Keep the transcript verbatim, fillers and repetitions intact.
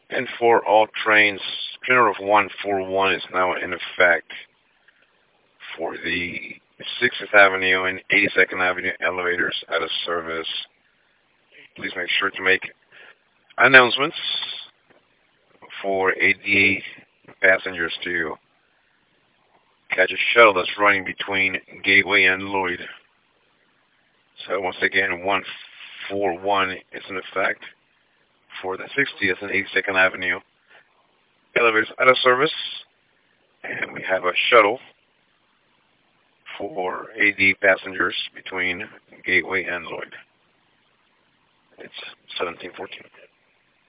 And for all trains, Trainer of one forty-one is now in effect for the sixtieth Avenue and eighty-second Avenue elevators out of service. Please make sure to make announcements for A D A passengers to catch a shuttle that's running between Gateway and Lloyd. So once again, one forty-one is in effect for the sixtieth and eighty-second Avenue elevators out of service. And we have a shuttle for A D passengers between Gateway and Lloyd. It's seventeen fourteen.